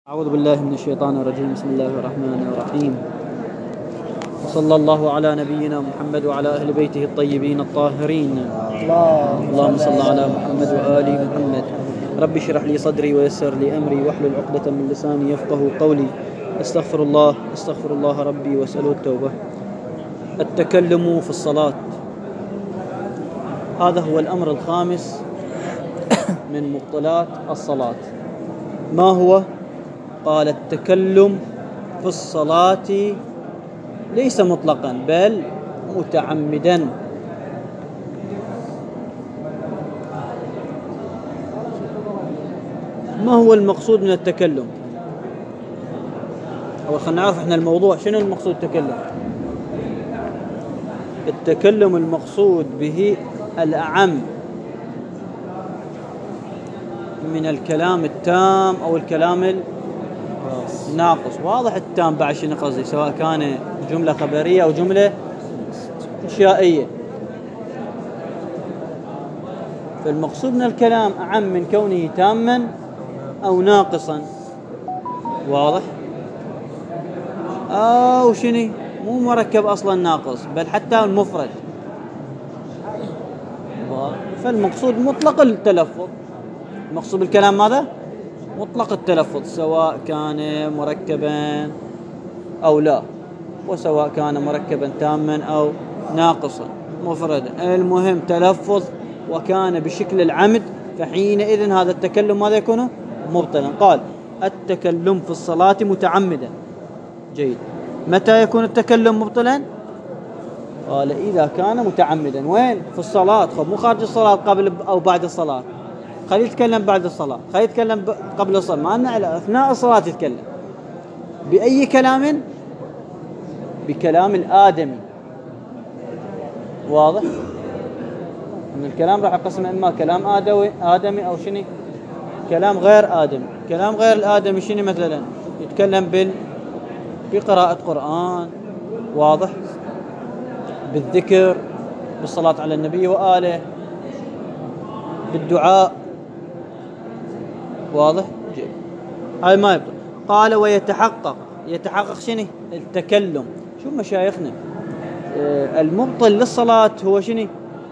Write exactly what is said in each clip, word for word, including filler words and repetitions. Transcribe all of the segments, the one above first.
أعوذ بالله من الشيطان الرجيم. بسم الله الرحمن الرحيم. وصلى الله على نبينا محمد وعلى أهل بيته الطيبين الطاهرين. اللهم صل على محمد وآل محمد. رب اشرح لي صدري ويسر لي أمري واحلل عقدة من لساني يفقه قولي. استغفر الله استغفر الله ربي واسأله التوبة. التكلم في الصلاة، هذا هو الأمر الخامس من مبطلات الصلاة. ما هو؟ قال: التكلم في الصلاة ليس مطلقا بل متعمدا. ما هو المقصود من التكلم؟ أول خلينا نعرف احنا الموضوع شنو المقصود التكلم. التكلم المقصود به الأعم من الكلام التام أو الكلام الناقص. واضح التام بعد شنو قصدي، سواء كان جملة خبرية أو جملة إنشائية. فالمقصود من الكلام أعم من كونه تاما أو ناقصا. واضح؟ أو شنو مو مركب أصلا ناقص بل حتى المفرد. فالمقصود مطلق التلفظ. المقصود بالكلام ماذا؟ مطلق التلفظ، سواء كان مركبا أو لا، وسواء كان مركبا تاما أو ناقصا مفردا، المهم تلفظ وكان بشكل العمد، فحينئذ هذا التكلم ماذا يكون؟ مبطلا. قال: التكلم في الصلاة متعمدا. جيد. متى يكون التكلم مبطلا؟ قال: إذا كان متعمدا. وين؟ في الصلاة. خب مو خارج الصلاة، قبل أو بعد الصلاة. خليه يتكلم بعد الصلاة، خليه يتكلم قبل الصلاة، ما أنه على أثناء الصلاة يتكلم بأي كلام؟ بكلام الآدمي. واضح؟ من الكلام راح يقسم إما كلام آدمي آدمي أو شنو كلام غير آدمي. كلام غير الآدمي شنو؟ مثلا يتكلم بال بقراءة قرآن، واضح، بالذكر، بالصلاة على النبي وآله، بالدعاء. واضح؟ جيد. هاي ما يبطل. قال: ويتحقق. يتحقق شنو؟ التكلم. شو مشايخنا آه المبطل للصلاة هو شنو؟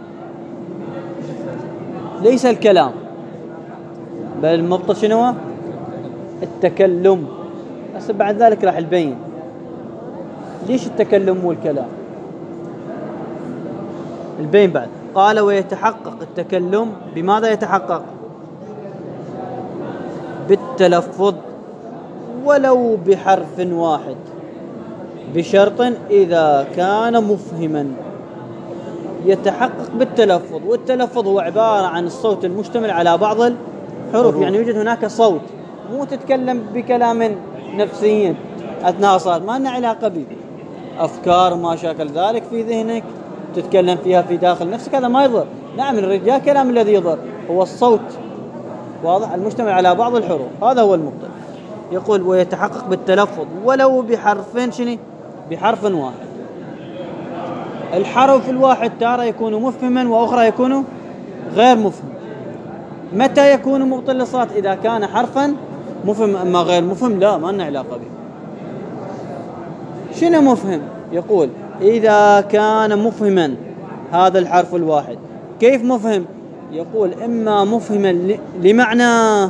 ليس الكلام بل المبطل شنو هو؟ التكلم. بس بعد ذلك راح نبين ليش التكلم مو الكلام. البين بعد. قال: ويتحقق التكلم. بماذا يتحقق؟ بالتلفظ ولو بحرف واحد، بشرط إذا كان مفهما. يتحقق بالتلفظ، والتلفظ هو عبارة عن الصوت المشتمل على بعض الحروف. يعني يوجد هناك صوت، مو تتكلم بكلام نفسي أثناء الصلاة ما لنا علاقة به. أفكار ما شاكل ذلك في ذهنك تتكلم فيها في داخل نفسك، هذا ما يضر. نعم الرجال كلام الذي يضر هو الصوت، واضح، المشتمل على بعض الحروف، هذا هو المبطل. يقول: ويتحقق بالتلفظ ولو بحرف شنو؟ بحرف واحد. الحرف الواحد تارة يكون مفهما وأخرى يكون غير مفهم. متى يكون مبطل للصلاة؟ إذا كان حرفا مفهم. أما غير مفهم لا، ما لنا علاقة به. شنو مفهم؟ يقول: إذا كان مفهما هذا الحرف الواحد. كيف مفهم؟ يقول: إما مفهما لمعنى،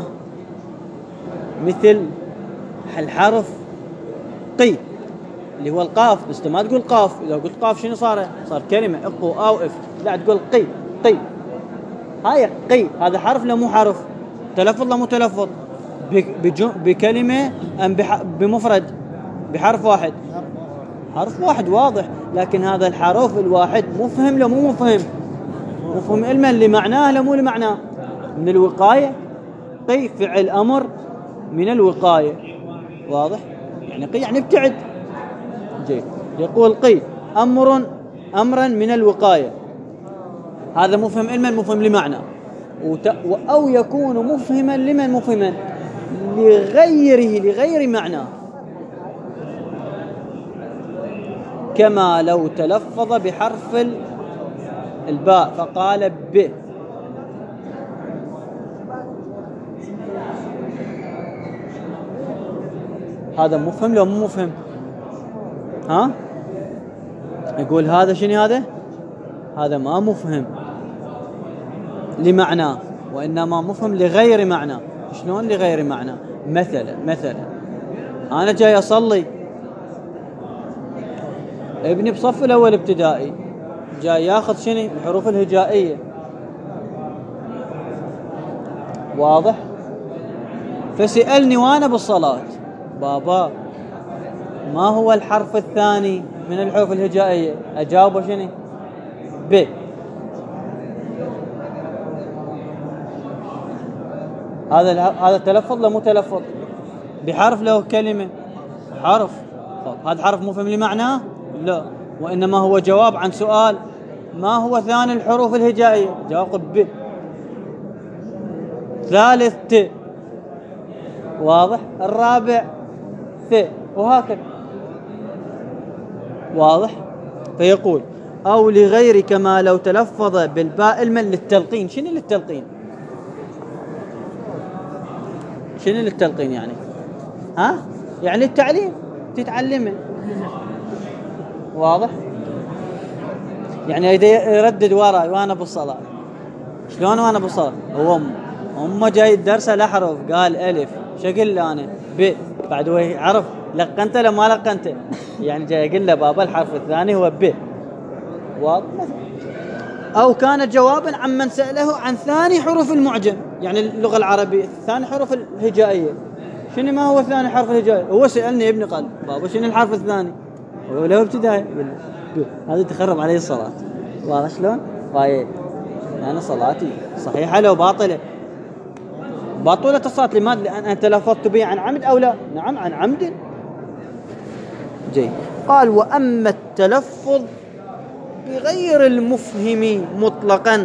مثل الحرف قي اللي هو القاف، بس ما تقول قاف. إذا قلت قاف شنو صار؟ صار كلمة اقو أو اف. لا، تقول قي قي. هاي قي هذا حرف لا مو حرف؟ تلفظ لا مو تلفظ؟ بكلمة أم بمفرد؟ بحرف واحد؟ حرف واحد، واضح. لكن هذا الحرف الواحد مفهم لا مو مفهم؟ مفهم علما لمعناه لا مو لمعناه؟ من الوقاية. قي فعل أمر من الوقاية، واضح. يعني قي يعني ابتعد. جيد. يقول: قي أمر أمرا من الوقاية. هذا مفهم علما مفهم لمعنى. أو يكون مفهما لمن؟ مفهما لغيره لغير معنى، كما لو تلفظ بحرف الباء فقال ب. هذا مفهم لو مو مفهم؟ ها يقول هذا شنو هذا؟ هذا ما مفهم لمعناه، وإنما مفهم لغير معنى. شلون لغير معنى؟ مثلا مثلا أنا جاي أصلي، ابني بصف الأول ابتدائي جاي ياخذ شنو؟ الحروف الهجائية، واضح؟ فسألني وأنا بالصلاة بابا ما هو الحرف الثاني من الحروف الهجائية؟ أجاوبه شنو؟ ب. هذا هذا تلفظ لا مو تلفظ؟ بحرف له كلمة حرف. طب هذا حرف مفهم لمعناه؟ لا، وإنما هو جواب عن سؤال ما هو ثاني الحروف الهجائية؟ جواب ب. ثالث ت، واضح؟ الرابع ث، وهكذا، واضح؟ فيقول أو لغير كما لو تلفظ بالباء المن للتلقين. شنو للتلقين؟ شنو للتلقين يعني؟ ها؟ يعني التعليم، تتعلمه، واضح؟ يعني إذا يردد وراي وأنا بالصلاة، شلون وأنا بالصلاة؟ هو هم جاي الدرس الأحرف قال ألف، شكل أنا ب، بعد هو عرف لقنت له ما لقنته، يعني جاي أقول له بابا الحرف الثاني هو ب، واضح؟ أو كان جوابا عمن سأله عن ثاني حروف المعجم، يعني اللغة العربية ثاني حروف الهجائية. شنو ما هو ثاني حرف الهجائي؟ هو سألني ابني قال بابا شنو الحرف الثاني؟ هو له ابتدائي، هذا تخرب عليه الصلاة، واضح شلون؟ طيب أنا صلاتي صحيحة لو باطلة؟ باطلة الصلاة لماذا؟ لأن أنا تلفظت به عن عمد أو لا؟ نعم عن عمد. جيد. قال وأما التلفظ بغير المفهم مطلقا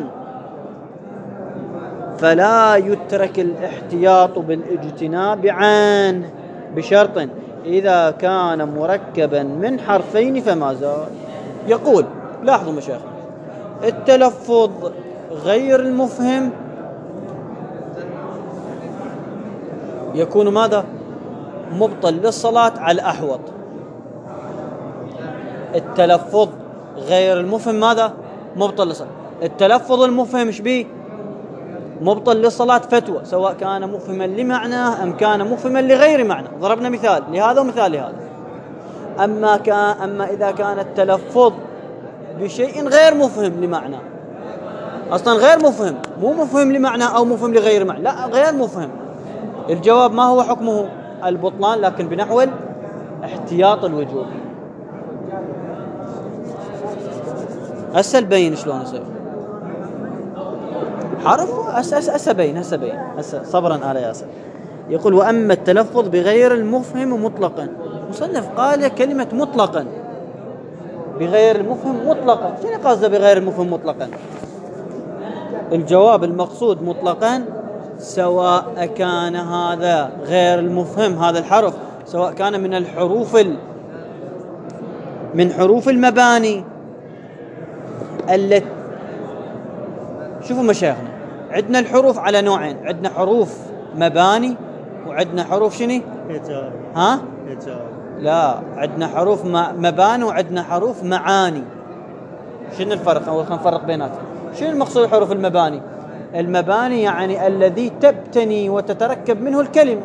فلا يترك الاحتياط بالاجتناب عنه بشرط إذا كان مركبا من حرفين فما زال. يقول لاحظوا مشايخ، التلفظ غير المفهم يكون ماذا؟ مبطل للصلاة على الأحوط. التلفظ غير المفهم ماذا؟ مبطل للصلاة. التلفظ المفهم ايش بيه؟ مبطل للصلاة فتوى، سواء كان مفهما لمعناه أم كان مفهما لغير معنى. ضربنا مثال لهذا ومثال لهذا. أما كان أما إذا كان التلفظ بشيء غير مفهم لمعنى، أصلا غير مفهم، مو مفهم لمعنى أو مفهم لغير معنى، لا غير مفهم، الجواب ما هو حكمه؟ البطلان، لكن بنحو احتياط الوجوب. هسه البين شلون يصير؟ حرف هسه هسه بين هسه بين هسه صبرا على ياسر. يقول وأما التلفظ بغير المفهم مطلقا، مصنف قال كلمة مطلقا، بغير المفهم مطلقا. شنو قصده بغير المفهم مطلقا؟ الجواب المقصود مطلقا سواء كان هذا غير المفهم، هذا الحرف سواء كان من الحروف ال... من حروف المباني التي، شوفوا مشايخنا، عندنا الحروف على نوعين، عندنا حروف مباني وعندنا حروف شنو؟ هجاء. ها؟ هجاء. لا، عندنا حروف مباني وعندنا حروف معاني. شنو الفرق؟ أول خلينا نفرق بيناتهم. شنو المقصود الحروف المباني؟ المباني يعني الذي تبتني وتتركب منه الكلمة.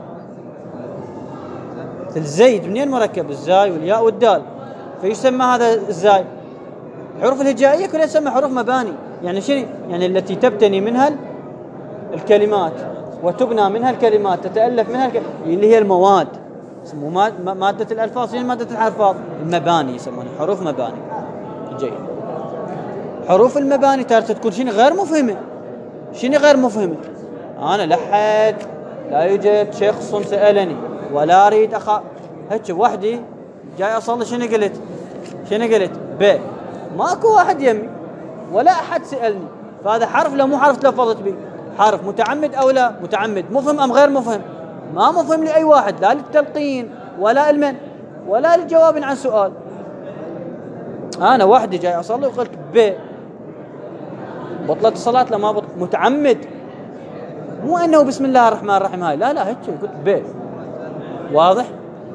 الزيد منين مركب؟ الزاي والياء والدال، فيسمى هذا الزاي. الحروف الهجائية كلها تسمى حروف مباني، يعني شنو؟ يعني التي تبتني منها الكلمات وتبنى منها الكلمات، تتألف منها الكلمات، اللي هي المواد، يسموها مادة الألفاظ. شنو مادة الألفاظ؟ المباني، يسمونها حروف مباني. جيد. حروف المباني تارة تكون شنو؟ غير مفهمة. شنو غير مفهمة؟ أنا لحد لا يوجد شخص سألني ولا أريد أخا هيك وحدي جاي أصلي، شنو قلت؟ شنو قلت؟ ب، ماكو واحد يمي ولا أحد سألني، فهذا حرف لا مو حرف تلفظت به؟ حرف متعمد أو لا متعمد؟ مفهم أم غير مفهم؟ ما مفهم لأي واحد، لا للتلقين ولا المن ولا للجواب عن سؤال. أنا وحدي جاي أصلي وقلت ب، بطلت الصلاة لا ما بطلت؟ متعمد، مو أنه بسم الله الرحمن الرحيم هاي، لا لا هيك قلت ب، واضح؟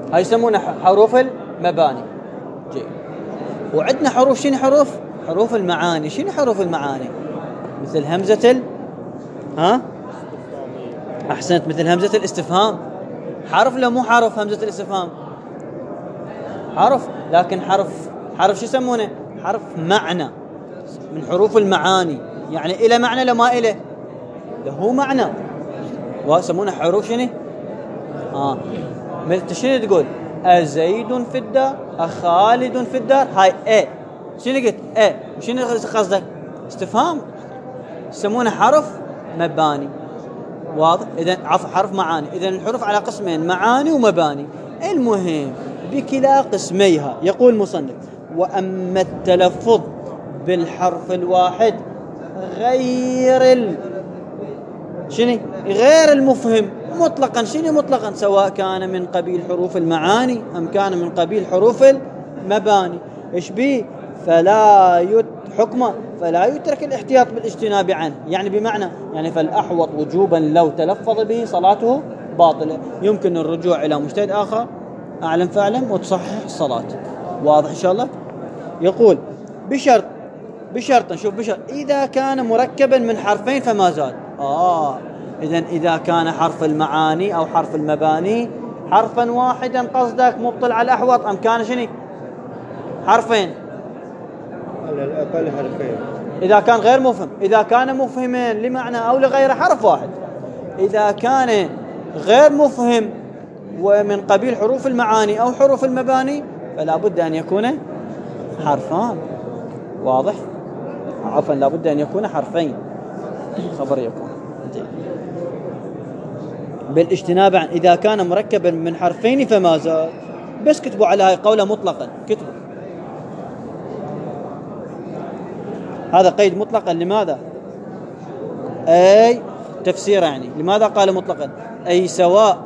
هاي يسمونها حروف المباني. جيد. وعندنا حروف، شنو حروف؟ حروف المعاني. شنو حروف المعاني؟ مثل همزة ال ها أحسنت، مثل همزة الاستفهام. حرف لا مو حرف همزة الاستفهام؟ حرف، لكن حرف حرف شو يسمونه؟ حرف معنى، من حروف المعاني. يعني إلى معنى لما إله له معنى، ويسمونه حروف شنو؟ آه مثل شنو تقول؟ أزيد في الدار، أخالد في الدار. هاي إيه شنو قلت؟ إيه وشنو قصدك؟ استفهام. يسمونه حرف مباني. واضح؟ إذا عفوا حرف معاني. إذا الحروف على قسمين، معاني ومباني. المهم بكلا قسميها يقول المصنف: وأما التلفظ بالحرف الواحد غير ال شنو؟ غير المفهم مطلقا. شنو مطلقا؟ سواء كان من قبيل حروف المعاني أم كان من قبيل حروف المباني. إيش بيه؟ فلا يت حكمه فلا يترك الاحتياط بالاجتناب عنه. يعني بمعنى يعني فالأحوط وجوبا لو تلفظ به صلاته باطلة، يمكن الرجوع إلى مجتهد آخر أعلم فاعلم وتصحح الصلاة. واضح إن شاء الله؟ يقول بشرط بشرط نشوف بشرط إذا كان مركبا من حرفين فما زاد. آه إذن إذا كان حرف المعاني أو حرف المباني حرفا واحدا قصدك مبطل على الأحوط، أم كان شنو حرفين؟ على الأقل حرفين. إذا كان غير مفهم، إذا كان مفهما لمعنى أو لغير حرف واحد. إذا كان غير مفهم ومن قبيل حروف المعاني أو حروف المباني فلا بد أن يكون حرفان. واضح؟ عفوا لا بد أن يكون حرفين، خبر يكون بالاجتناب عن إذا كان مركبا من حرفين فما زاد. بس كتبوا على هاي قولة مطلقا، كتبوا هذا قيد مطلقا. لماذا؟ أي تفسير يعني لماذا قال مطلقا؟ أي سواء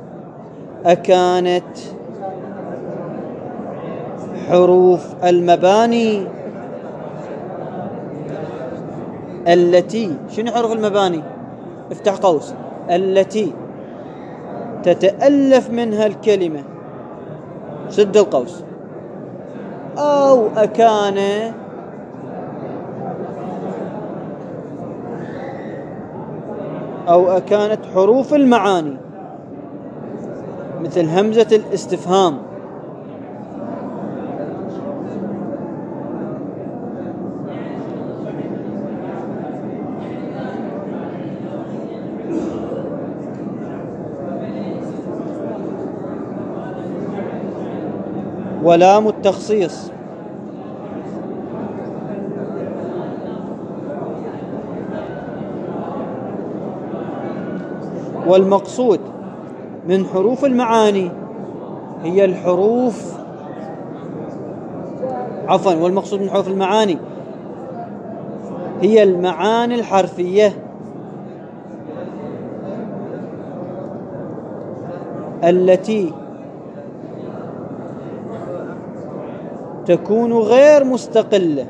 أكانت حروف المباني التي شنو حروف المباني؟ افتح قوس التي تتألف منها الكلمة، سد القوس، أو أكان أو أكانت حروف المعاني مثل همزة الاستفهام ولام التخصيص والمقصود من حروف المعاني هي الحروف عفوا والمقصود من حروف المعاني هي المعاني الحرفية التي تكون غير مستقلة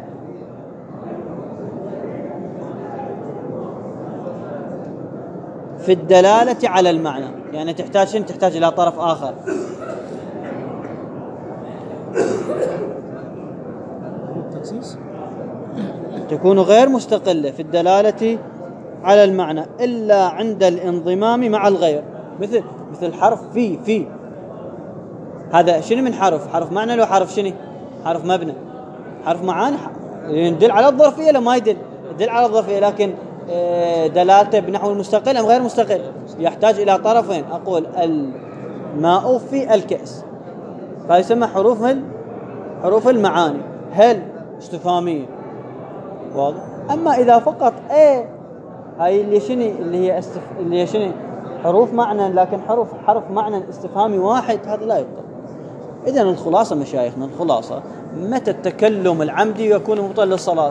في الدلالة على المعنى. يعني تحتاج شنو؟ تحتاج إلى طرف آخر. تكون غير مستقلة في الدلالة على المعنى إلا عند الانضمام مع الغير. مثل مثل حرف في في هذا شنو من حرف؟ حرف معنى لو حرف شنو؟ حرف مبنى. حرف معاني يدل على الظرفية لا ما يدل؟ يدل على الظرفية، لكن دلالته بنحو المستقل أم غير مستقل؟ يحتاج إلى طرفين. أقول الماء في الكأس، فيسمى حروف حروف المعاني هل استفهامية. واضح؟ أما إذا فقط ايه هاي اللي شنو اللي هي استف... اللي هي شنو حروف معنى لكن حرف حرف معنى استفهامي واحد، هذا لا يبطل. إذن الخلاصة مشايخنا، الخلاصة متى التكلم العمدي يكون مبطل للصلاة؟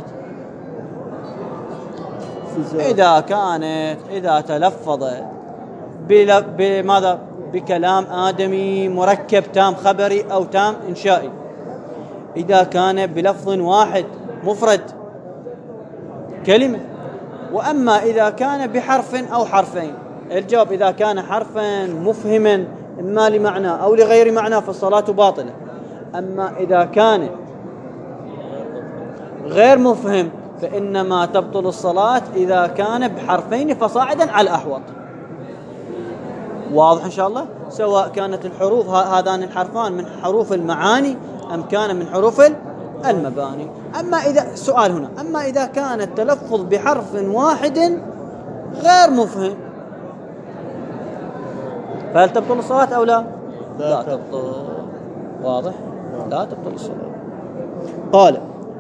إذا كانت إذا تلفظ بماذا؟ بكلام آدمي مركب تام خبري أو تام إنشائي. إذا كان بلفظ واحد مفرد كلمة. وأما إذا كان بحرف أو حرفين، الجواب إذا كان حرفا مفهما إما لمعنى أو لغير معنى فالصلاة باطلة. أما إذا كان غير مفهم فإنما تبطل الصلاة إذا كان بحرفين فصاعدا على الأحوط. واضح إن شاء الله؟ سواء كانت الحروف هذان الحرفان من حروف المعاني أم كان من حروف المباني. أما إذا سؤال هنا أما إذا كان التلفظ بحرف واحد غير مفهم فهل تبطل الصلاة أو لا؟ لا تبطل. واضح؟ لا تبطل الصلاة. قال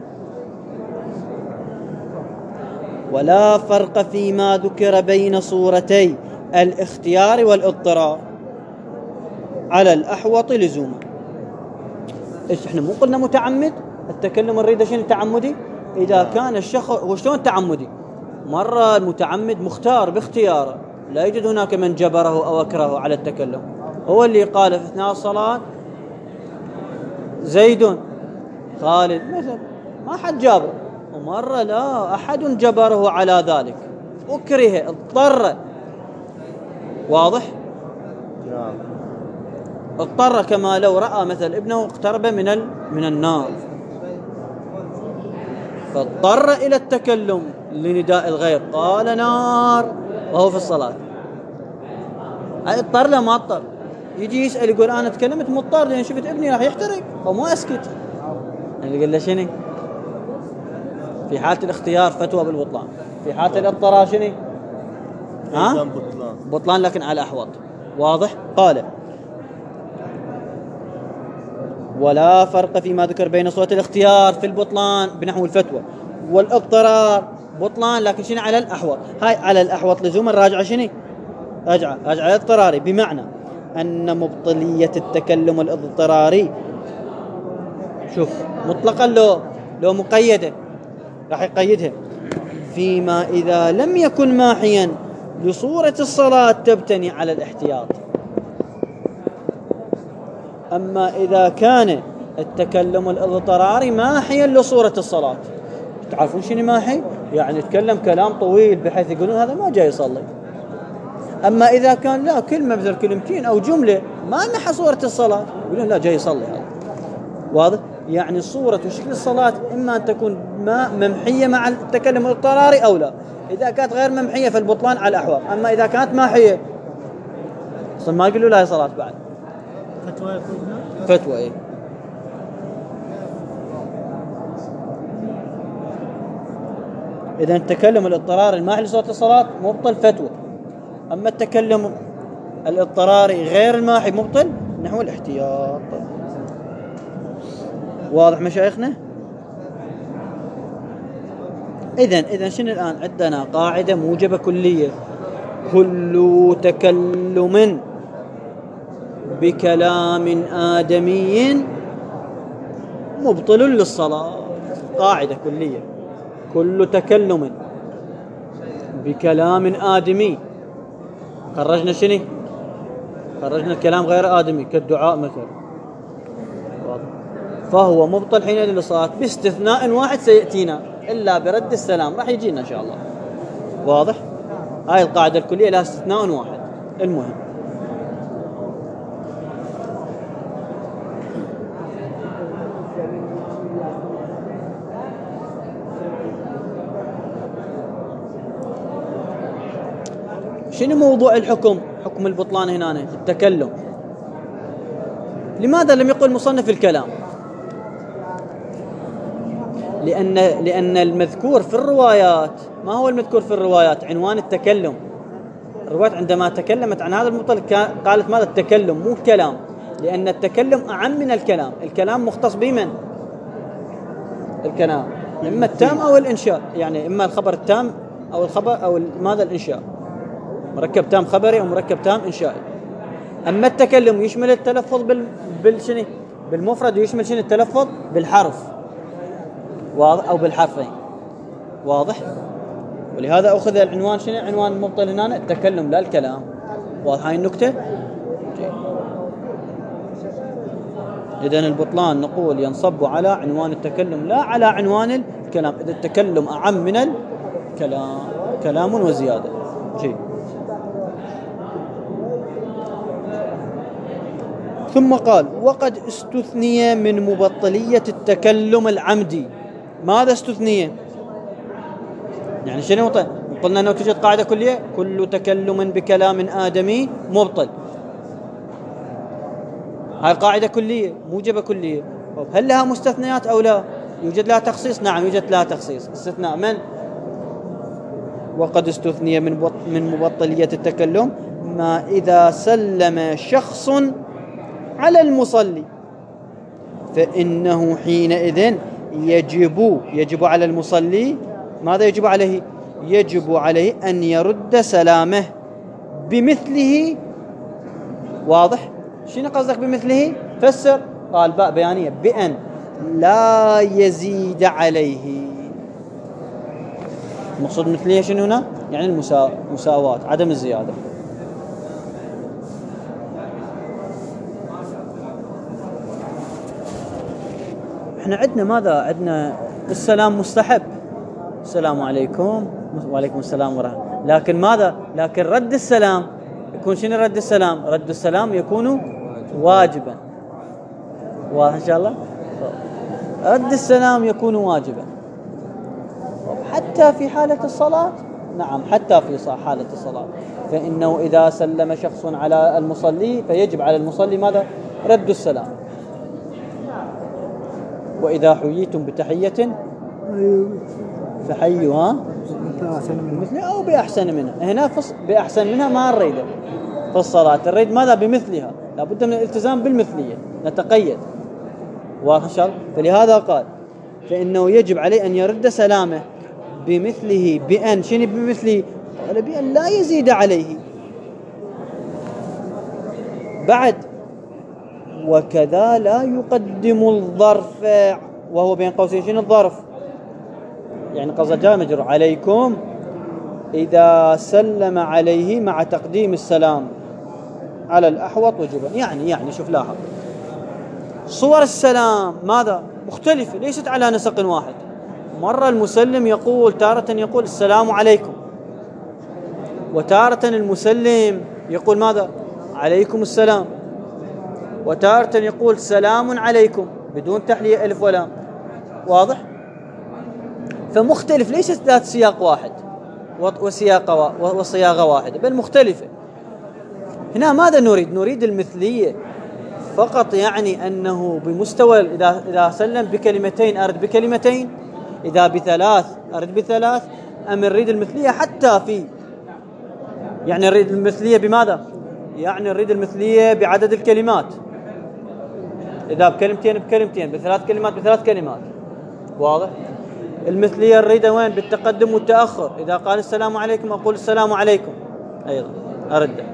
ولا فرق فيما ذكر بين صورتي الاختيار والاضطرار على الأحوط لزوما. إيش إحنا مو قلنا متعمد التكلم نريد شنو تعمدي؟ إذا كان الشخص وشلون تعمدي؟ مرة المتعمد مختار باختياره لا يوجد هناك من جبره أو أكرهه على التكلم. هو اللي قال في أثناء الصلاة زيد خالد مثلا ما حد جابره، ومرة لا أحد جبره على ذلك أكره اضطر. واضح؟ نعم. اضطر كما لو رأى مثل ابنه اقترب من ال... من النار فاضطر إلى التكلم لنداء الغير قال نار وهو في الصلاة. اضطر لا ما اضطر يجي يسأل يقول أنا تكلمت مضطر لأن شفت ابني راح يحترق ومو أسكت. اللي يقول له شنو؟ في حالة الاختيار فتوى بالبطلان، في حالة الاضطرار شنو؟ ها؟ بطلان. بطلان لكن على أحوط. واضح؟ قال ولا فرق فيما ذكر بين صورة الاختيار في البطلان بنحو الفتوى والاضطرار بطلان لكن شنو على الأحوط. هاي على الأحوط لزوما راجعة شنو؟ راجعة راجعة الاضطراري بمعنى أن مبطلية التكلم الاضطراري شوف مطلقا لو لو مقيدة راح يقيدها فيما إذا لم يكن ماحيا لصورة الصلاة تبتني على الاحتياط. أما إذا كان التكلم الاضطراري ماحيا لصورة الصلاة تعرفون شنو ماحي؟ يعني يتكلم كلام طويل بحيث يقولون هذا ما جاي يصلي. أما إذا كان لا كلمة مثل كلمتين أو جملة ما محى صورة الصلاة يقولون لا جاي يصلي هذا. واضح؟ يعني صورة وشكل الصلاة إما أن تكون ما ممحية مع التكلم الاضطراري أو لا. إذا كانت غير ممحية فالبطلان على الأحوال. أما إذا كانت ماحية أصلا ما يقولوا لها صلاة بعد. فتوى يكون فتوى إيه. إذا التكلم الاضطراري الماحي لصورة الصلاة مبطل فتوى. أما التكلم الاضطراري غير الماحي مبطل نحو الاحتياط. واضح مشايخنا؟ إذن إذن شنو الآن عندنا قاعدة موجبة كلية كل تكلم بكلام آدمي مبطل للصلاة. قاعدة كلية كل تكلم بكلام آدمي خرجنا شنو؟ خرجنا الكلام غير آدمي كالدعاء مثلا فهو مبطل حين للصلاة باستثناء واحد سيأتينا إلا برد السلام راح يجينا إن شاء الله. واضح؟ هاي القاعدة الكلية لها استثناء واحد. المهم شنو موضوع الحكم؟ حكم البطلان هنا التكلم. لماذا لم يقل مصنف الكلام؟ لأن لأن المذكور في الروايات ما هو المذكور في الروايات؟ عنوان التكلم. الروايات عندما تكلمت عن هذا المبطل قالت ماذا؟ التكلم مو الكلام، لأن التكلم أعم من الكلام. الكلام مختص بمن؟ الكلام إما التام أو الإنشاء، يعني إما الخبر التام أو الخبر أو ماذا الإنشاء، مركب تام خبري أو مركب تام إنشائي. أما التكلم يشمل التلفظ بال بالشنو؟ بالمفرد ويشمل شنو؟ التلفظ بالحرف. واضح؟ أو بالحرفين. واضح؟ ولهذا أخذ العنوان شنو؟ عنوان المبطل هنا التكلم لا الكلام. واضح هاي النكتة؟ إذن البطلان نقول ينصب على عنوان التكلم لا على عنوان الكلام. إذا التكلم أعم من الكلام كلام وزيادة. جيد. ثم قال وقد استثني من مبطلية التكلم العمدي. ماذا استثني؟ يعني شنو؟ قلنا أنه توجد قاعدة كلية: كل تكلم بكلام آدمي مبطل. هاي قاعدة كلية موجبة كلية. هل لها مستثنيات أو لا؟ يوجد لها تخصيص؟ نعم يوجد لها تخصيص. استثناء من؟ وقد استثني من من مبطلية التكلم ما إذا سلم شخص على المصلي فإنه حينئذ يجب يجب على المصلي. ماذا يجب عليه؟ يجب عليه أن يرد سلامه بمثله. واضح؟ شنو قصدك بمثله؟ فسر. قال باء بيانية: بأن لا يزيد عليه. المقصود مثلية شنو هنا؟ يعني المساواة، عدم الزيادة. احنا عندنا ماذا؟ عندنا السلام مستحب، السلام عليكم وعليكم السلام ورحمة. لكن ماذا؟ لكن رد السلام يكون شنو؟ رد السلام رد السلام يكون واجبا. واضح إن شاء الله؟ رد السلام يكون واجبا حتى في حالة الصلاة. نعم حتى في حالة الصلاة، فإنه إذا سلم شخص على المصلي فيجب على المصلي ماذا؟ رد السلام. وإذا حييتم بتحية فحيوا مثل أو بأحسن منها. هنا بأحسن منها ما نريده في الصلاة، نريد ماذا؟ بمثلها. لابد من الالتزام بالمثلية، نتقيد. واضح إن شاء الله؟ فلهذا قال فإنه يجب عليه أن يرد سلامه بمثله. بأن شنو بمثله؟ قال بأن لا يزيد عليه. بعد وكذا لا يقدم الظرف، وهو بين قوسين شنو الظرف؟ يعني قصد جاء مجرور عليكم إذا سلم عليه مع تقديم السلام على الأحوط وجوبا. يعني يعني شوف لاحظ صور السلام ماذا؟ مختلفة، ليست على نسق واحد. مرة المسلم يقول تارة يقول السلام عليكم، وتارة المسلم يقول ماذا؟ عليكم السلام، وتارة يقول سلام عليكم بدون تحلية ألف ولام. واضح؟ فمختلف، ليست ذات سياق واحد وسياق وصياغة واحدة، بل مختلفة. هنا ماذا نريد؟ نريد المثلية فقط، يعني أنه بمستوى إذا إذا سلم بكلمتين أرد بكلمتين، إذا بثلاث أرد بثلاث، أم نريد المثلية حتى في، يعني نريد المثلية بماذا؟ يعني نريد المثلية بعدد الكلمات، إذا بكلمتين بكلمتين، بثلاث كلمات بثلاث كلمات. واضح؟ المثلية نريدها وين؟ بالتقدم والتأخر. إذا قال السلام عليكم أقول السلام عليكم أيضا أرده.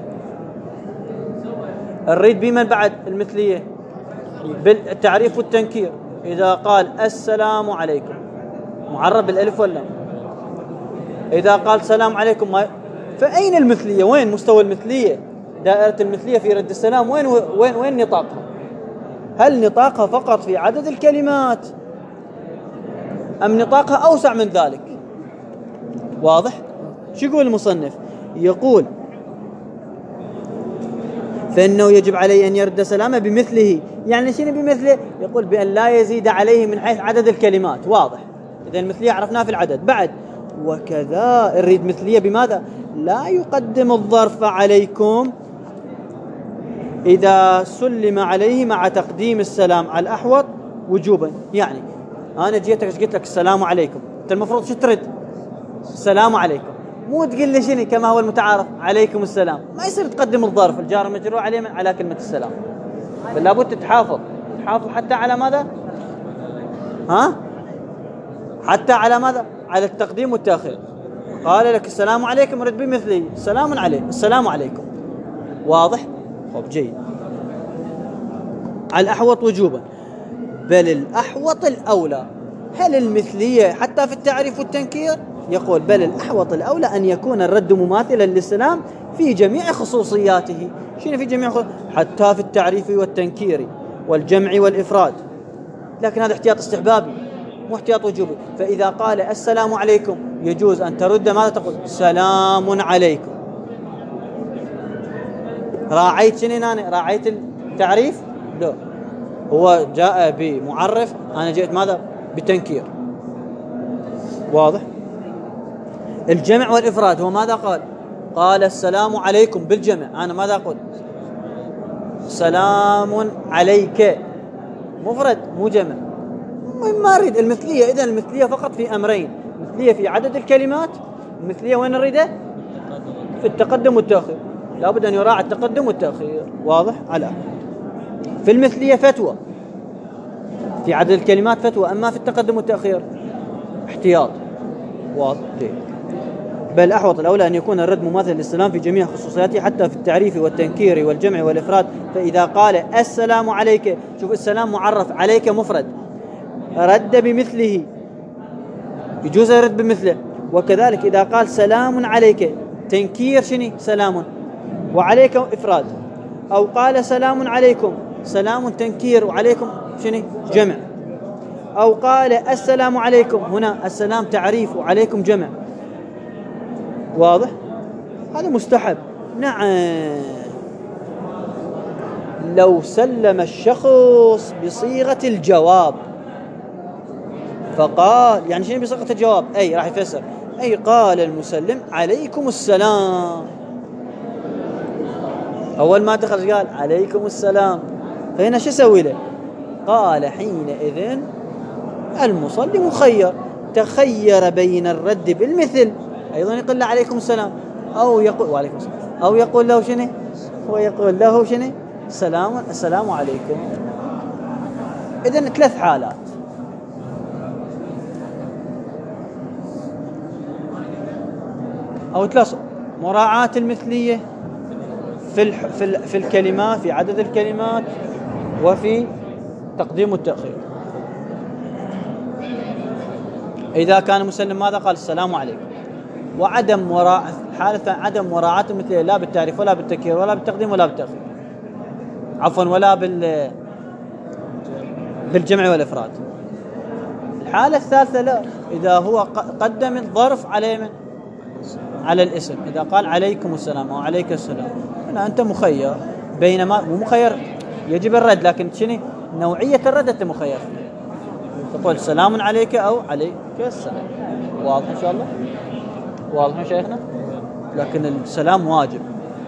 نريد بمن بعد المثلية؟ بالتعريف والتنكير. إذا قال السلام عليكم معرب بالألف واللام، إذا قال السلام عليكم ما. فأين المثلية؟ وين مستوى المثلية؟ دائرة المثلية في رد السلام وين وين وين نطاقها؟ هل نطاقها فقط في عدد الكلمات أم نطاقها أوسع من ذلك؟ واضح؟ شو يقول المصنف؟ يقول فإنه يجب عليه أن يرد سلامه بمثله. يعني شنو بمثله؟ يقول بأن لا يزيد عليه من حيث عدد الكلمات. واضح؟ إذا المثلية عرفناها في العدد. بعد وكذا نريد مثلية بماذا؟ لا يقدم الظرف عليكم إذا سلم عليه مع تقديم السلام على الأحوط وجوبا. يعني أنا جيتك قلت لك السلام عليكم، أنت المفروض شو ترد؟ السلام عليكم، مو تقول لي شنو كما هو المتعارف عليكم السلام. ما يصير تقدم الظرف الجار المجرور عليه على كلمة السلام، بل لابد تتحافظ تحافظ حتى على ماذا؟ ها؟ حتى على ماذا؟ على التقديم والتأخير. قال لك السلام عليكم رد بمثله السلام عليكم السلام عليكم. واضح؟ طب جيد. على الأحوط وجوبا، بل الأحوط الأولى. هل المثلية حتى في التعريف والتنكير؟ يقول بل الأحوط الأولى أن يكون الرد مماثلا للسلام في جميع خصوصياته. شنو في جميع خصوص؟ حتى في التعريف والتنكير والجمع والإفراد. لكن هذا احتياط استحبابي مو احتياط وجوبي. فإذا قال السلام عليكم يجوز أن ترد ماذا تقول؟ سلام عليكم. راعيت شنو هنا؟ راعيت التعريف لا، هو جاء بمعرف، أنا جئت ماذا؟ بتنكير. واضح؟ الجمع والإفراد هو ماذا قال؟ قال السلام عليكم بالجمع، أنا ماذا أقول؟ سلام عليك، مفرد مو جمع. ما أريد المثلية. إذن المثلية فقط في أمرين: مثلية في عدد الكلمات، مثلية وين نريده؟ في التقدم والتأخير، لابد أن يراعى التقدم والتأخير. واضح؟ على في المثلية فتوى، في عدد الكلمات فتوى، أما في التقدم والتأخير احتياط. واضح؟ جيد. بل أحوط الأولى أن يكون الرد مماثل للسلام في جميع خصوصياته، حتى في التعريف والتنكير والجمع والإفراد. فإذا قال السلام عليك، شوف السلام معرف، عليك مفرد، رد بمثله، يجوز يرد بمثله. وكذلك إذا قال سلام عليك، تنكير شني؟ سلام، وعليك إفراد. أو قال سلام عليكم، سلام تنكير، وعليكم شني؟ جمع. أو قال السلام عليكم، هنا السلام تعريف وعليكم جمع. واضح؟ هذا مستحب. نعم. لو سلم الشخص بصيغة الجواب فقال، يعني شنو بصيغة الجواب؟ أي راح يفسر، أي قال المسلم عليكم السلام، أول ما دخل قال عليكم السلام، فهنا شو يسوي له؟ قال حينئذ المصلي مخير، تخير بين الرد بالمثل، أيضا يقول له عليكم السلام، أو يقول وعليكم السلام، أو يقول له شنو؟ ويقول له شنو؟ سلام، السلام عليكم. إذن ثلاث حالات. أو ثلاث: مراعاة المثلية في الح... في, ال... في الكلمات، في عدد الكلمات، وفي تقديم والتأخير. إذا كان مسلم ماذا قال؟ السلام عليكم. وعدم مراعاة حالة عدم مراعاة المثلية، لا بالتعريف ولا بالتنكير ولا بالتقديم ولا بالتأخير، عفوا ولا بال بالجمع والإفراد. الحالة الثالثة لا، إذا هو قدم الظرف على من؟ على الاسم. إذا قال عليكم السلام أو عليك السلام، هنا أنت مخير، بينما مو مخير يجب الرد، لكن شنو نوعية الرد أنت مخير، تقول سلام عليك أو عليك السلام. واضح إن شاء الله؟ واضح يا شيخنا؟ لكن السلام واجب.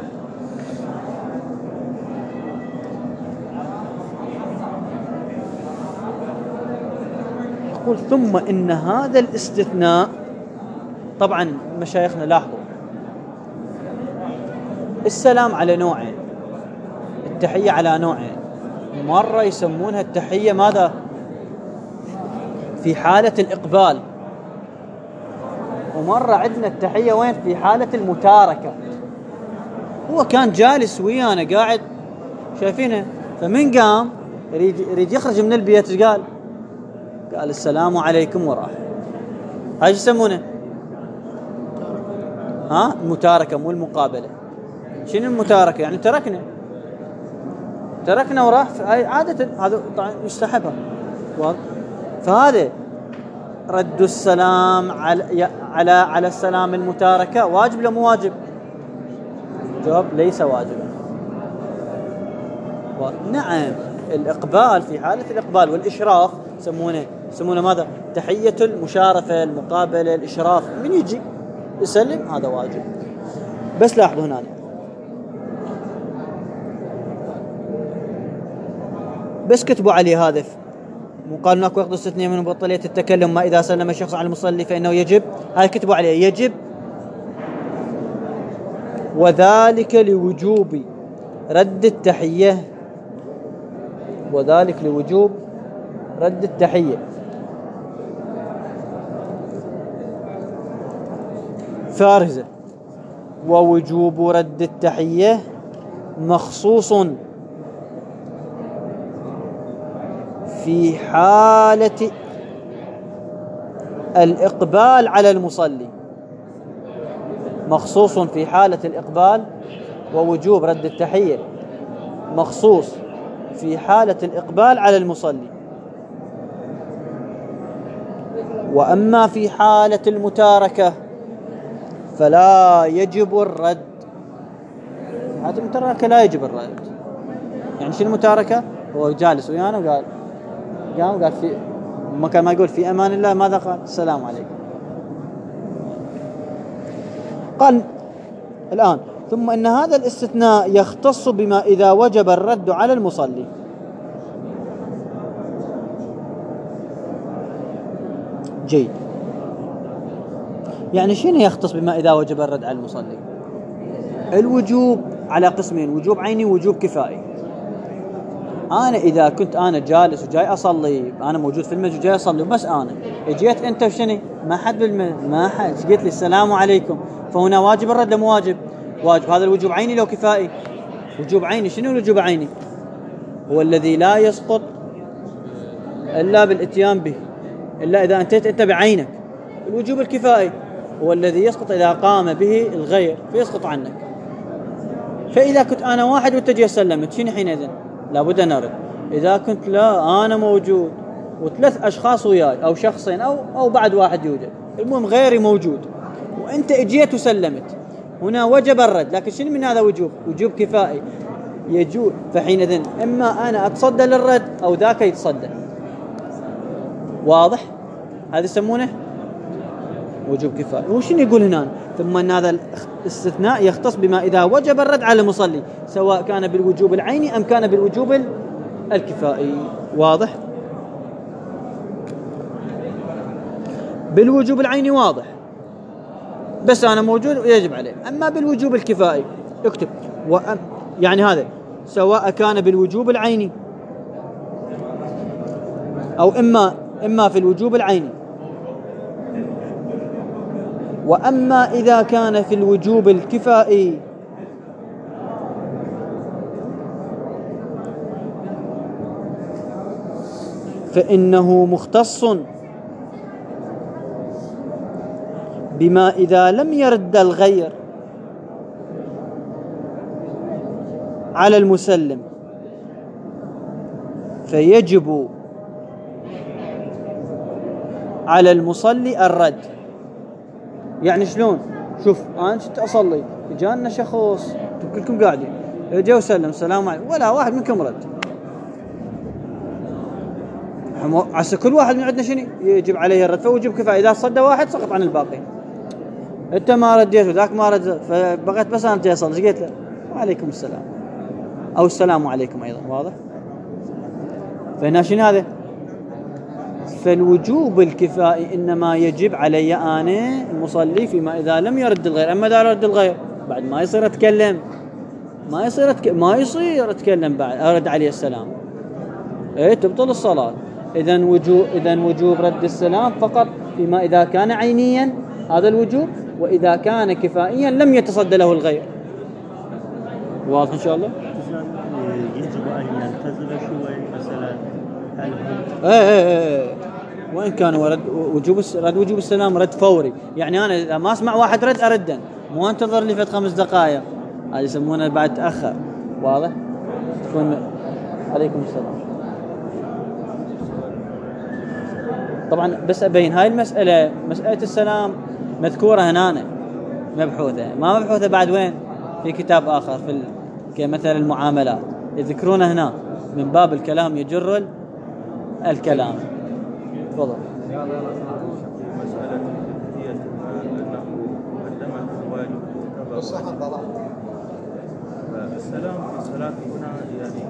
يقول ثم إن هذا الاستثناء، طبعا مشايخنا لاحظوا السلام على نوعين، التحية على نوعين. مرة يسمونها التحية ماذا؟ في حالة الإقبال. ومرة عندنا التحية وين؟ في حالة المتاركة. هو كان جالس ويانا قاعد شايفينه، فمن قام يريد يريد يخرج من البيت، قال قال السلام عليكم وراح. هاي يسمونه ها المتاركة مو المقابلة. شنو المتاركة؟ يعني تركنا تركنا وراح. هاي عادة هذا طبعا يستحبها. فهذا رد السلام على على على السلام المتاركة واجب ولا مو واجب؟ جواب ليس واجبا. نعم، الإقبال في حالة الإقبال والإشراف يسمونه يسمونه ماذا؟ تحية المشارفة، المقابلة، الإشراف. من يجي يسلم هذا واجب. بس لاحظوا هنا بس كتبوا عليه هذا، وقال هناك وقت استثناء من بطلية التكلم ما إذا سلم الشخص على المصلي فإنه يجب. هاي كتبوا عليه يجب، وذلك لوجوب رد التحية، وذلك لوجوب رد التحية. فارزة: ووجوب رد التحية مخصوص في حالة الإقبال على المصلي، مخصوص في حالة الإقبال، ووجوب رد التحية مخصوص في حالة الإقبال على المصلي. وأما في حالة المتاركة فلا يجب الرد. هذه المتاركة لا يجب الرد. يعني شنو المتاركة؟ هو جالس ويانا وقال قام قال في مكان ما يقول في أمان الله ماذا قال؟ السلام عليكم. قال الآن ثم إن هذا الاستثناء يختص بما إذا وجب الرد على المصلي. جيد. يعني شنو يختص بما إذا وجب الرد على المصلي؟ الوجوب على قسمين، وجوب عيني ووجوب كفائي. أنا إذا كنت أنا جالس وجاي أصلي، أنا موجود في المسجد جاي أصلي وبس أنا جيت أنت وشني ما حد بالم... ما حد قلت لي السلام عليكم، فهنا واجب الرد لم واجب؟ واجب. هذا الوجوب عيني لو كفائي؟ وجوب عيني. شنو الوجوب عيني؟ هو الذي لا يسقط إلا بالإتيان به، إلا إذا أنتت أنت بعينك. الوجوب الكفائي هو الذي يسقط إذا قام به الغير فيسقط عنك. فإذا كنت أنا واحد وتجي سلمت شنو حينئذ؟ لابد أن أرد. إذا كنت لا أنا موجود وثلاث أشخاص وياي أو شخصين أو أو بعد واحد يوجد، المهم غيري موجود وأنت اجيت وسلمت، هنا وجب الرد. لكن شنو من هذا وجوب؟ وجوب كفائي يجوز. فحينئذ إما أنا أتصدى للرد أو ذاك يتصدى. واضح؟ هذا يسمونه وجوب كفائي. وشنو يقول هنا؟ ثم أن هذا الاستثناء يختص بما إذا وجب الرد على المصلي، سواء كان بالوجوب العيني أم كان بالوجوب الكفائي. واضح؟ بالوجوب العيني واضح، بس أنا موجود ويجب عليه. أما بالوجوب الكفائي اكتب وأم يعني هذا سواء كان بالوجوب العيني أو إما إما في الوجوب العيني، وأما إذا كان في الوجوب الكفائي فإنه مختص بما إذا لم يرد الغير على المسلم فيجب على المصلي الرد. يعني شلون؟ شوف أنا كنت أصلي جاءنا شخص كلكم قاعدين جاء وسلم السلام عليكم ولا واحد منكم رد، عسى كل واحد من عندنا شنو يجب عليه الرد. فوجب كفاية، إذا صد واحد سقط عن الباقي. أنت ما رديت وذاك ما رد فبغيت بس أنا جاي أصلي قلت له وعليكم السلام أو السلام عليكم أيضا. واضح؟ فهنا شنو هذا؟ فالوجوب الكفائي إنما يجب علي أنا المصلي فيما إذا لم يرد الغير. أما إذا رد الغير بعد ما يصير أتكلم، ما يصير أتك... ما يصير أتكلم بعد أرد عليه السلام، إيه تبطل الصلاة. إذن وجوب إذن وجوب رد السلام فقط فيما إذا كان عينيا هذا الوجوب، وإذا كان كفائيا لم يتصد له الغير. واضح إن شاء الله؟ يجب أن ينتظر شوي مثلا. إيه إيه إيه وإن كان ورد وجوب رد وجوب السلام رد فوري. يعني أنا إذا ما أسمع واحد رد أردا، مو أنتظر لي فت خمس دقائق، هذا يسمونه بعد تأخر. واضح؟ تكون عليكم السلام. طبعا بس أبين هاي المسألة، مسألة السلام مذكورة هنا مبحوثة، ما مبحوثة بعد وين؟ في كتاب آخر في ال... كمثل المعاملات يذكرون هنا من باب الكلام يجر الكلام. تفضل. السلام في الصلاة هنا يعني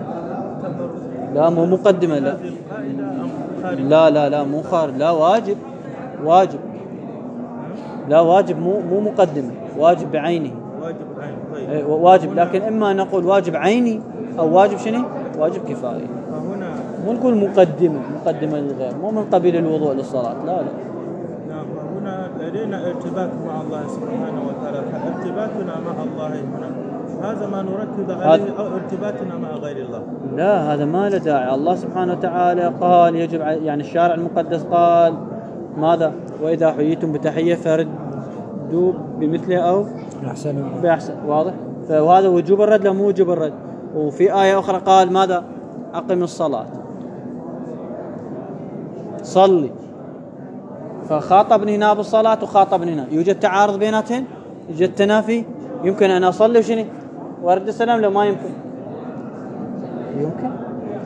لا مو مقدمة، لا لا لا لا مو خارج، لا واجب واجب لا واجب مو مو مقدمة، واجب بعينه. واجب بعينه. طيب واجب، لكن إما نقول واجب عيني أو واجب شنو؟ واجب كفائي. فهنا مو نقول مقدمة مقدمة للغير، مو من قبيل الوضوء للصلاة. لا لا نعم. هنا لدينا ارتباط مع الله سبحانه وتعالى. ارتباطنا مع الله هنا هذا ما نركز عليه أو ارتباطنا مع غير الله؟ لا هذا ما له داعي. الله سبحانه وتعالى قال يجب، يعني الشارع المقدس قال ماذا؟ وإذا حييتم بتحية فردوا بمثله أو بأحسن. واضح؟ فهذا وجوب الرد لا مو وجوب الرد. وفي آية أخرى قال ماذا؟ أقم الصلاة صلي، فخاطبني هنا بالصلاة وخاطبني هنا. يوجد تعارض بيناتهم؟ يوجد تنافي؟ يمكن أن أصلي وشني وأرد السلام؟ لو ما يمكن يمكن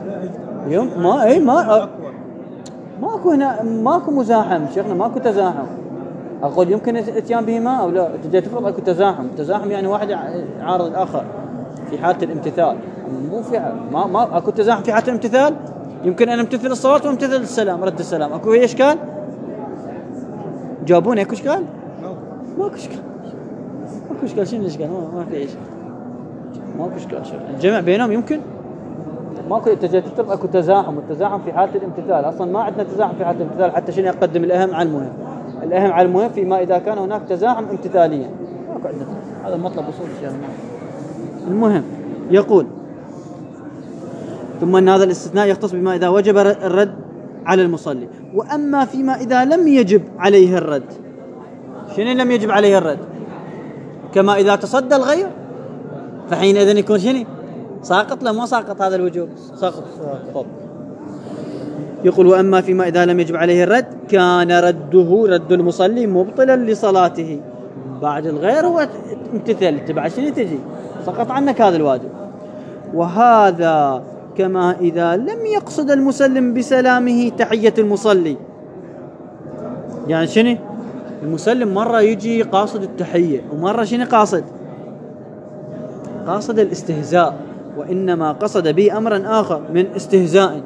يوم ما اي ما ماكو هنا ماكو مزاحم شيخنا، ماكو تزاحم. اقول يمكن اتيان بهما او لا، تجي تفرض اكو تزاحم. تزاحم يعني واحد عارض الاخر في حاله الامتثال، مو في ما ما اكو تزاحم في حاله الامتثال. يمكن ان امتثل الصلاه وامتثل السلام، رد السلام. اكو هي اشكال؟ جاوبوني، اكو اشكال؟ ماكو اشكال، ماكو اشكال. شنو الاشكال؟ ما, ما في اشكال، ماكو اشكال شيخ. الجمع بينهم يمكن ماكو. تجي تفرض اكو تزاحم، والتزاحم في حاله الامتثال. اصلا ما عندنا تزاحم في حاله الامتثال، حتى شنو يقدم الاهم على المهم. الأهم على المهم فيما إذا كان هناك تزاحم امتثاليا. هذا مطلب أصول الشيخ. المهم يقول ثم أن هذا الاستثناء يختص بما إذا وجب الرد على المصلي. وأما فيما إذا لم يجب عليه الرد، شنو لم يجب عليه الرد؟ كما إذا تصدى الغير فحينئذ يكون شنو ساقط له، ما ساقط هذا الوجوب، ساقط. ساقط. يقول وأما فيما إذا لم يجب عليه الرد كان رده رد المصلي مبطلا لصلاته. بعد الغير هو امتثل، تبع شنو تجي سقط عنك هذا الواجب. وهذا كما إذا لم يقصد المسلم بسلامه تحية المصلي. يعني شنو المسلم مرة يجي قاصد التحية، ومرة شنو قاصد قاصد الاستهزاء، وإنما قصد به أمرا آخر من استهزاء.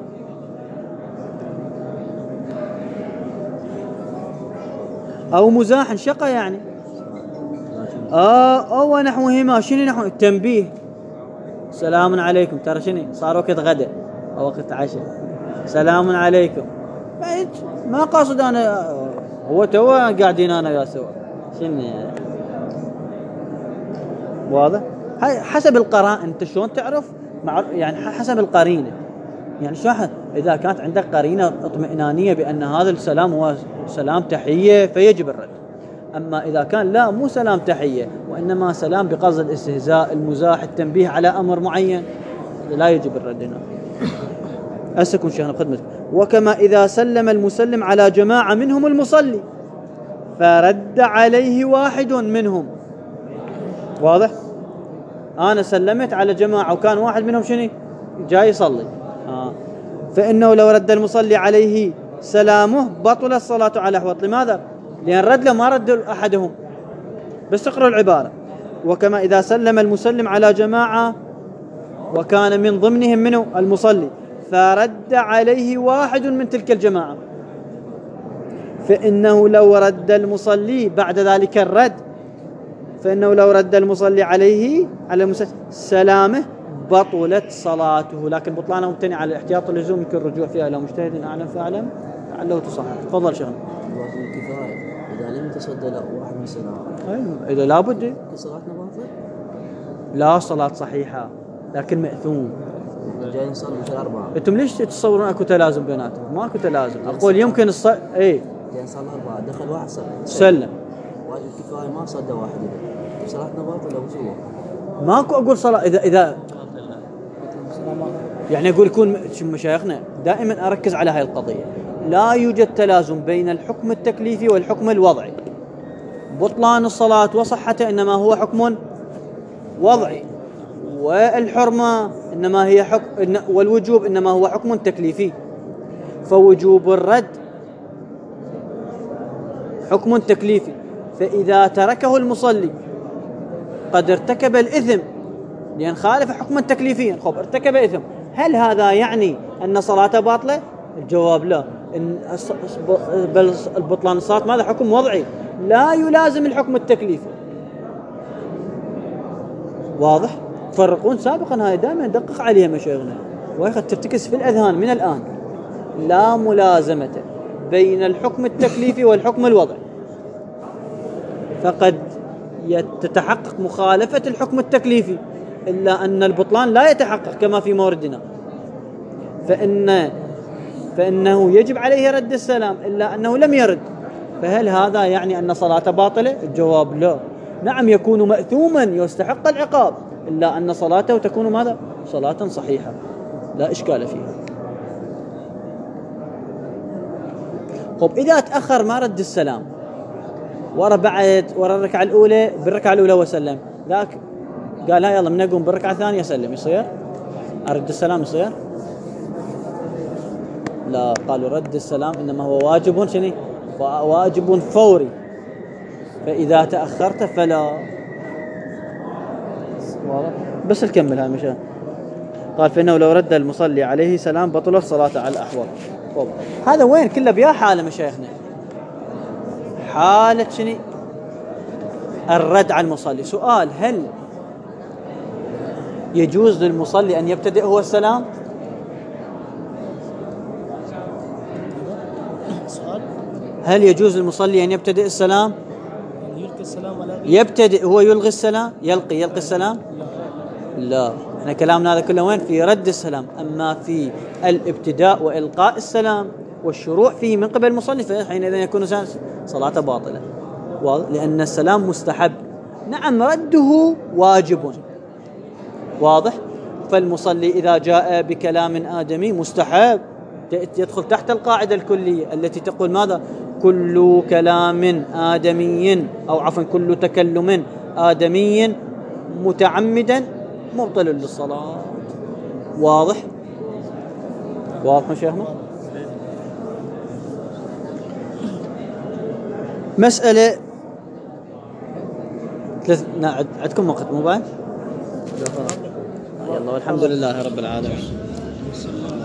أو مزاح شقة يعني آه أو نحوهما. شنو نحو التنبيه؟ سلام عليكم، ترى شنو صار وقت غداء أو وقت عشاء، سلام عليكم. ما قاصد أنا، هو توا قاعدين أنا يا سوا شنو واضح. هاي حسب القرائن. أنت شلون تعرف مع يعني حسب القرينة. يعني شاهد إذا كانت عندك قرينة اطمئنانية بأن هذا السلام هو سلام تحية فيجب الرد. أما إذا كان لا مو سلام تحية وإنما سلام بقصد الاستهزاء المزاح التنبيه على أمر معين لا يجب الرد هنا. أسكن شيخنا بخدمتك. وكما إذا سلم المسلم على جماعة منهم المصلي فرد عليه واحد منهم. واضح؟ أنا سلمت على جماعة وكان واحد منهم شنو جاي يصلي آه. فإنه لو رد المصلي عليه سلامه بطل الصلاة على حوط. لماذا؟ لأن رد له ما رد أحدهم. بس اقرأوا العبارة. وكما إذا سلم المسلم على جماعة وكان من ضمنهم منه المصلي فرد عليه واحد من تلك الجماعة، فإنه لو رد المصلي بعد ذلك الرد فإنه لو رد المصلي عليه على المصلي سلامه بطلت صلاته. لكن بطلانه مبتني على الاحتياط اللزوم، يمكن الرجوع فيها إلى مجتهد أعلم فأعلم لعله تصحح. تفضل شيخنا. واجب الكفاية إذا لم يتصدى له واحد من السلام. أيوة إذا لابد. صلاتنا باطلة؟ لا، صلاة صحيحة لكن مأثوم. جاي نصلي مثل أربعة. أنتم ليش تتصورون أكو تلازم بيناتهم؟ ما أكو تلازم. أقول يمكن الص... إيه جاي نصلي أربعة دخل واحد صلى سلم. واجب الكفاية ما صدى واحد إذا صلاتنا باطلة وجوه. ماكو أقول صلاة إذا إذا يعني أقول يكون مشايخنا دائما أركز على هاي القضية. لا يوجد تلازم بين الحكم التكليفي والحكم الوضعي. بطلان الصلاة وصحته إنما هو حكم وضعي، والحرمة إنما هي حكم، والوجوب إنما هو حكم تكليفي. فوجوب الرد حكم تكليفي، فإذا تركه المصلي قد ارتكب الإثم لأن خالف حكما تكليفيا. خب ارتكب إثم، هل هذا يعني أن صلاته باطلة؟ الجواب لا. إن بل البطلان الصلاة ماذا حكم وضعي لا يلازم الحكم التكليفي. واضح؟ تفرقون سابقا، هاي دائما ندقق عليها مشايخنا ويخد ترتكز في الأذهان من الآن. لا ملازمة بين الحكم التكليفي والحكم الوضعي، فقد تتحقق مخالفة الحكم التكليفي إلا أن البطلان لا يتحقق كما في موردنا، فإن فإنه يجب عليه رد السلام إلا أنه لم يرد. فهل هذا يعني أن صلاته باطلة؟ الجواب لا. نعم يكون مأثوما يستحق العقاب إلا أن صلاته تكون ماذا؟ صلاة صحيحة لا إشكال فيها. طب إذا تأخر ما رد السلام ورا بعد ورا الركعة الأولى بالركعة الأولى وسلم، ذاك قال ها يلا من نقوم بالركعة الثانية سلم، يصير أرد السلام؟ يصير لا، قالوا رد السلام إنما هو واجب شنو؟ واجب فوري، فإذا تأخرت فلا. واضح؟ بس نكمل هاي مشان قال فإنه لو رد المصلي عليه سلام بطلت صلاته على الأحوال. هذا وين كله بيا حالة مشايخنا، حالة شنو؟ الرد على المصلي. سؤال: هل يجوز للمصلي أن يبتدئ هو السلام؟ هل يجوز للمصلي أن يبتدئ السلام؟ يلقي السلام ولا يبتدئ هو يلغي السلام؟ يلقي يلقي السلام؟ لا، احنا كلامنا هذا كله وين؟ في رد السلام. أما في الابتداء وإلقاء السلام والشروع فيه من قبل المصلي فحينئذ يكون صلاته باطلة، لأن السلام مستحب. نعم رده واجب. واضح؟ فالمصلي إذا جاء بكلام آدمي مستحب، يدخل تحت القاعدة الكلية التي تقول ماذا؟ كل كلام آدمي أو عفوا كل تكلم آدمي متعمدا مبطل للصلاة. واضح؟ واضح شيخنا؟ مسألة ثلاث. عندكم وقت مو بعد؟ يلا والحمد لله رب العالمين.